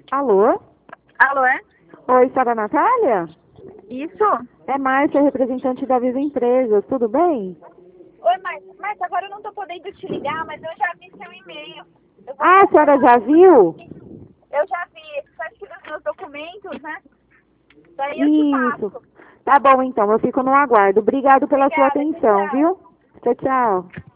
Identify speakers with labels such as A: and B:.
A: Alô?
B: Alô, é?
A: Oi, senhora Natália?
B: Isso?
A: É Márcia, representante da Viva Empresas, tudo bem?
B: Oi, mas agora eu não tô podendo te ligar, mas eu já vi seu e-mail. Eu vou
A: Ah, a senhora já viu?
B: Eu já vi, só tira os meus documentos, né? Daí eu te
A: Isso.
B: passo.
A: Tá bom, então, eu fico no aguardo. Obrigado pela sua
B: Obrigada, tchau,
A: atenção,
B: tchau.
A: viu? Tchau, tchau.